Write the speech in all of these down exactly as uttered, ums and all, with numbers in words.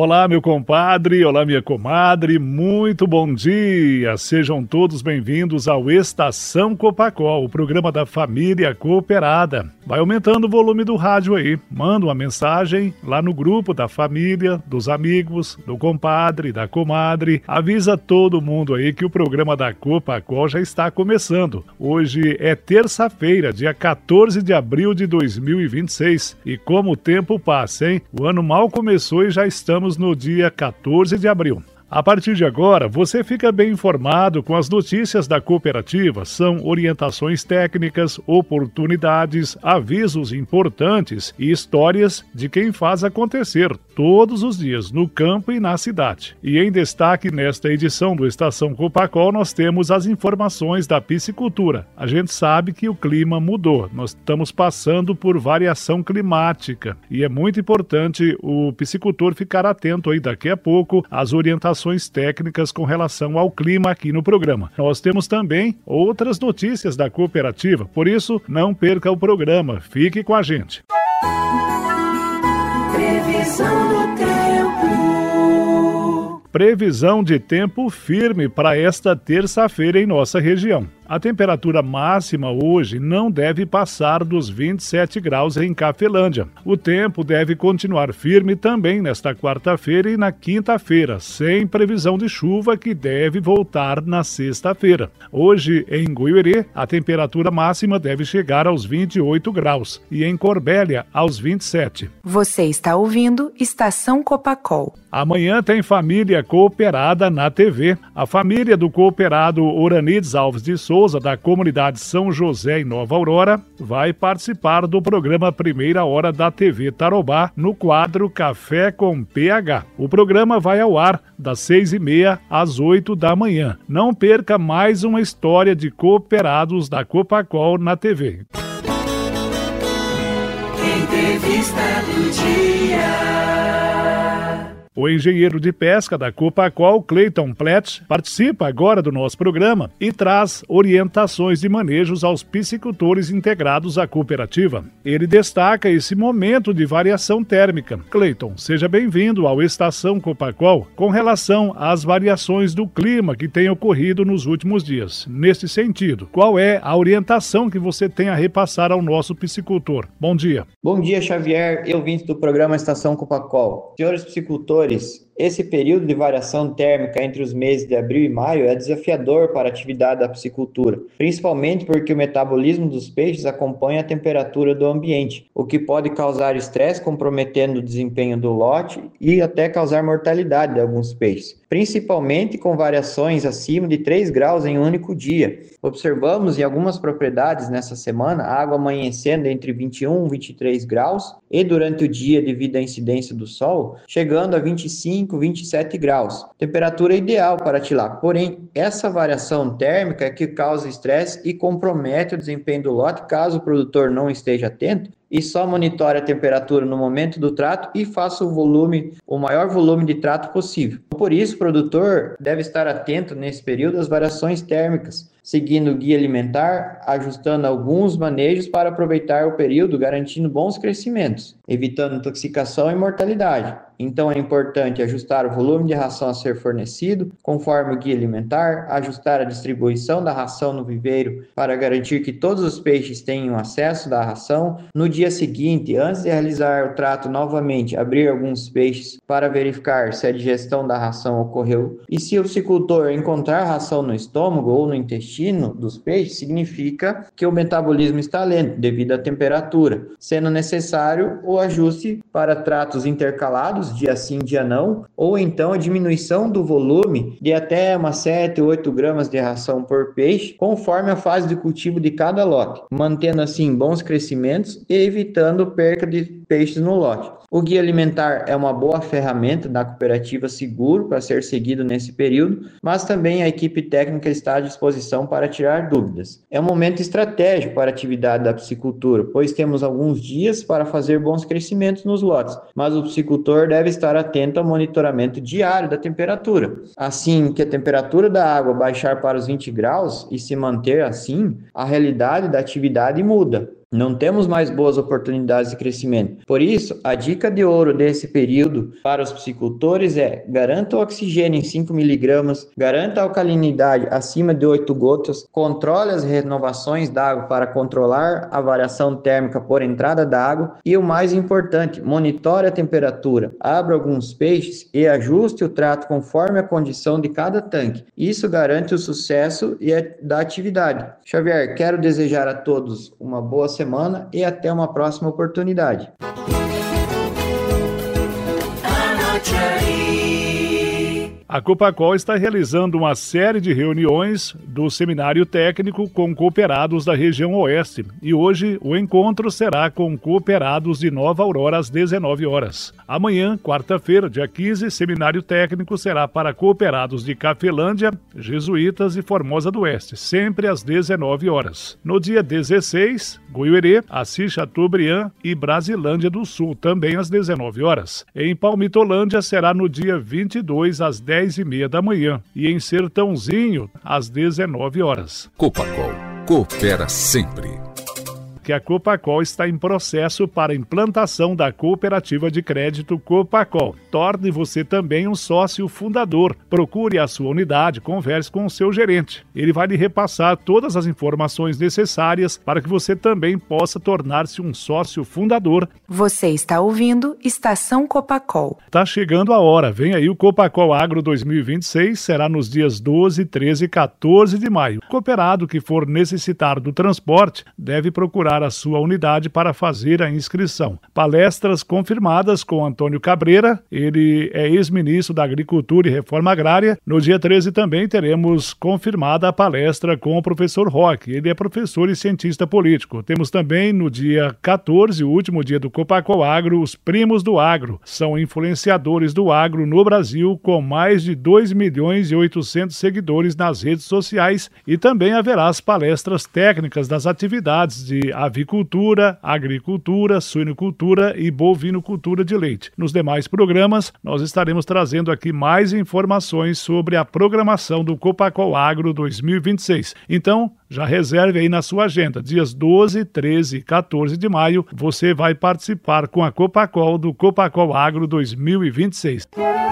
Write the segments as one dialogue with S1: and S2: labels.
S1: Olá, meu compadre, olá, minha comadre, muito bom dia! Sejam todos bem-vindos ao Estação Copacol, o programa da família cooperada. Vai aumentando o volume do rádio aí, manda uma mensagem lá no grupo da família, dos amigos, do compadre, da comadre. Avisa todo mundo aí que o programa da Copacol já está começando. Hoje é terça-feira, dia quatorze de abril de dois mil e vinte e seis. E como o tempo passa, hein? O ano mal começou e já estamos no dia quatorze de abril. A partir de agora, você fica bem informado com as notícias da cooperativa. São orientações técnicas, oportunidades, avisos importantes e histórias de quem faz acontecer todos os dias no campo e na cidade. E em destaque nesta edição do Estação Copacol, nós temos as informações da piscicultura. A gente sabe que o clima mudou, nós estamos passando por variação climática e é muito importante o piscicultor ficar atento aí daqui a pouco às orientações técnicas com relação ao clima aqui no programa. Nós temos também outras notícias da cooperativa, por isso não perca o programa, fique com a gente. Previsão do tempo. Previsão de tempo firme para esta terça-feira em nossa região. A temperatura máxima hoje não deve passar dos vinte e sete graus em Cafelândia. O tempo deve continuar firme também nesta quarta-feira e na quinta-feira, sem previsão de chuva que deve voltar na sexta-feira. Hoje, em Goiuerê, a temperatura máxima deve chegar aos vinte e oito graus e em Corbélia aos vinte e sete.
S2: Você está ouvindo Estação Copacol.
S1: Amanhã tem família cooperada na T V. A família do cooperado Oranides Alves de Souza, da comunidade São José em Nova Aurora, vai participar do programa Primeira Hora da T V Tarobá no quadro Café com P H. O programa vai ao ar das seis e meia às oito da manhã. Não perca mais uma história de cooperados da Copacol na T V. Entrevista do dia. O engenheiro de pesca da Copacol, Cleiton Pletch, participa agora do nosso programa e traz orientações de manejos aos piscicultores integrados à cooperativa. Ele destaca esse momento de variação térmica. Cleiton, seja bem-vindo ao Estação Copacol com relação às variações do clima que tem ocorrido nos últimos dias. Nesse sentido, qual é a orientação que você tem a repassar ao nosso piscicultor? Bom dia.
S3: Bom dia, Xavier e ouvintes do programa Estação Copacol. Senhores piscicultores, esse período de variação térmica entre os meses de abril e maio é desafiador para a atividade da piscicultura, principalmente porque o metabolismo dos peixes acompanha a temperatura do ambiente, o que pode causar estresse, comprometendo o desempenho do lote e até causar mortalidade de alguns peixes, principalmente com variações acima de três graus em um único dia. Observamos em algumas propriedades nessa semana a água amanhecendo entre vinte e um e vinte e três graus e durante o dia, devido à incidência do sol, chegando a vinte e cinco, vinte e sete graus. Temperatura ideal para tilápia. Porém, essa variação térmica é que causa estresse e compromete o desempenho do lote caso o produtor não esteja atento e só monitore a temperatura no momento do trato e faça o volume, o maior volume de trato possível. Por isso, o produtor deve estar atento nesse período às variações térmicas, seguindo o guia alimentar, ajustando alguns manejos para aproveitar o período, garantindo bons crescimentos, evitando intoxicação e mortalidade. Então é importante ajustar o volume de ração a ser fornecido, conforme o guia alimentar, ajustar a distribuição da ração no viveiro para garantir que todos os peixes tenham acesso da ração. No dia seguinte, antes de realizar o trato novamente, abrir alguns peixes para verificar se a digestão da ração ocorreu. E se o piscicultor encontrar ração no estômago ou no intestino dos peixes, significa que o metabolismo está lento devido à temperatura, sendo necessário o ajuste para tratos intercalados, dia sim, dia não, ou então a diminuição do volume de até umas sete ou oito gramas de ração por peixe, conforme a fase de cultivo de cada lote, mantendo assim bons crescimentos e evitando perca de peixes no lote. O guia alimentar é uma boa ferramenta da cooperativa seguro para ser seguido nesse período, mas também a equipe técnica está à disposição para tirar dúvidas. É um momento estratégico para a atividade da piscicultura, pois temos alguns dias para fazer bons crescimentos nos lotes, mas o piscicultor deve estar atento ao monitoramento diário da temperatura. Assim que a temperatura da água baixar para os vinte graus e se manter assim, a realidade da atividade muda. Não temos mais boas oportunidades de crescimento. Por isso, a dica de ouro desse período para os piscicultores é: garanta o oxigênio em cinco miligramas, garanta a alcalinidade acima de oito gotas, controle as renovações da água para controlar a variação térmica por entrada da água e, o mais importante, monitore a temperatura, abra alguns peixes e ajuste o trato conforme a condição de cada tanque. Isso garante o sucesso e a, da atividade. Xavier, quero desejar a todos uma boa semana e até uma próxima oportunidade.
S1: A Copacol está realizando uma série de reuniões do Seminário Técnico com cooperados da região Oeste e hoje o encontro será com cooperados de Nova Aurora às dezenove horas. Amanhã, quarta-feira, dia quinze, Seminário Técnico será para cooperados de Cafelândia, Jesuítas e Formosa do Oeste, sempre às dezenove horas. No dia dezesseis, Goiuerê, Assis Chateaubriand e Brasilândia do Sul, também às dezenove horas. Em Palmitolândia será no dia vinte e dois, às dez e meia da manhã, e em Sertãozinho, às dezenove horas.
S4: Copacol, coopera sempre.
S1: Que a Copacol está em processo para a implantação da cooperativa de crédito Copacol. Torne você também um sócio fundador. Procure a sua unidade, converse com o seu gerente. Ele vai lhe repassar todas as informações necessárias para que você também possa tornar-se um sócio fundador.
S2: Você está ouvindo Estação Copacol.
S1: Tá chegando a hora. Vem aí o Copacol Agro dois mil e vinte e seis. Será nos dias doze, treze e quatorze de maio. O cooperado que for necessitar do transporte deve procurar a sua unidade para fazer a inscrição. Palestras confirmadas com Antônio Cabreira, ele é ex-ministro da Agricultura e Reforma Agrária. No dia treze também teremos confirmada a palestra com o professor Roque, ele é professor e cientista político. Temos também no dia quatorze, o último dia do Copacol Agro, os Primos do Agro. São influenciadores do agro no Brasil com mais de dois milhões e oitocentos seguidores nas redes sociais e também haverá as palestras técnicas das atividades de avicultura, agricultura, suinocultura e bovinocultura de leite. Nos demais programas, nós estaremos trazendo aqui mais informações sobre a programação do Copacol Agro dois mil e vinte e seis. Então, já reserve aí na sua agenda. Dias doze, treze e quatorze de maio, você vai participar com a Copacol do Copacol Agro dois mil e vinte e seis.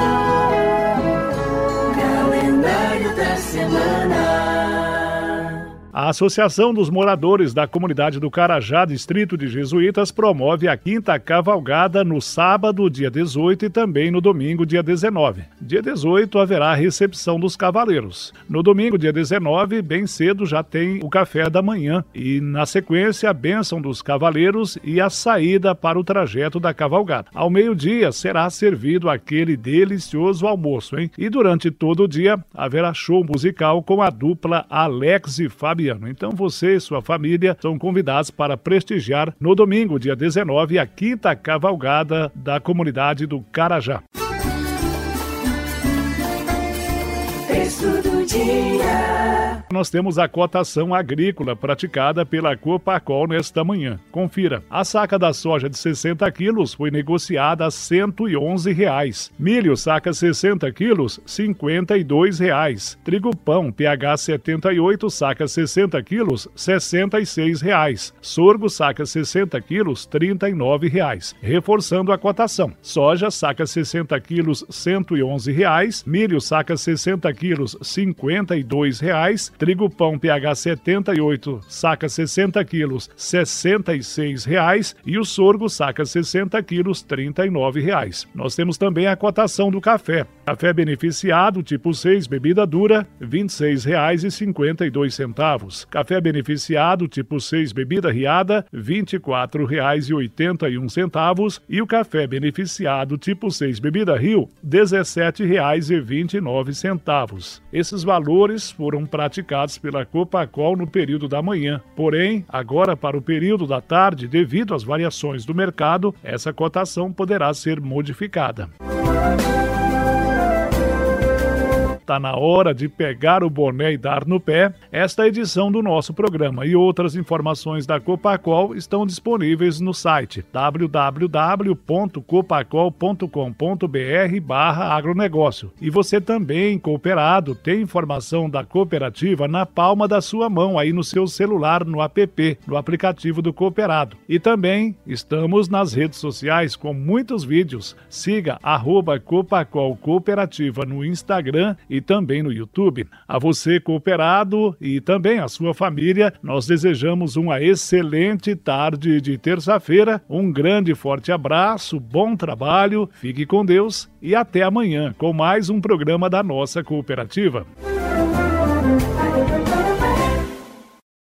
S5: Calendário da semana.
S1: A Associação dos Moradores da Comunidade do Carajá, Distrito de Jesuítas, promove a quinta cavalgada no sábado, dia dezoito, e também no domingo, dia dezenove. Dia dezoito haverá a recepção dos cavaleiros. No domingo, dia dezenove, bem cedo, já tem o café da manhã e, na sequência, a bênção dos cavaleiros e a saída para o trajeto da cavalgada. Ao meio-dia será servido aquele delicioso almoço, hein? E durante todo o dia haverá show musical com a dupla Alex e Fabiano. Então você e sua família são convidados para prestigiar no domingo, dia dezenove, a quinta cavalgada da comunidade do Carajá.
S5: Texto do dia.
S1: Nós temos a cotação agrícola praticada pela Copacol nesta manhã. Confira. A saca da soja de sessenta quilos foi negociada a cento e onze reais. Milho, saca sessenta quilos, cinquenta e dois reais. Trigo pão, P H setenta e oito, saca sessenta quilos, sessenta e seis reais. Sorgo, saca sessenta quilos, trinta e nove reais. Reforçando a cotação. Soja, saca sessenta quilos, cento e onze reais. Milho, saca sessenta quilos, cinquenta e dois reais. Trigo pão P H setenta e oito, saca sessenta quilos, sessenta e seis reais. E o sorgo, saca sessenta quilos, trinta e nove reais. Nós temos também a cotação do café. Café beneficiado, tipo seis, bebida dura, vinte e seis reais e cinquenta e dois centavos. Café beneficiado, tipo seis, bebida riada, vinte e quatro reais e oitenta e um centavos. E o café beneficiado, tipo seis, bebida Rio, dezessete reais e vinte e nove centavos. Esses valores foram praticados pela Copacol no período da manhã. Porém, agora para o período da tarde, devido às variações do mercado, essa cotação poderá ser modificada. tá na hora de pegar o boné e dar no pé. Esta edição do nosso programa e outras informações da Copacol estão disponíveis no site w w w ponto copacol ponto com ponto b r barra agronegócio. E você também, cooperado, tem informação da cooperativa na palma da sua mão, aí no seu celular, no app, no aplicativo do Cooperado. E também estamos nas redes sociais com muitos vídeos. Siga arroba Copacol Cooperativa no Instagram e também no YouTube. A você, cooperado, e também a sua família, nós desejamos uma excelente tarde de terça-feira. Um grande e forte abraço, bom trabalho, fique com Deus e até amanhã com mais um programa da nossa cooperativa.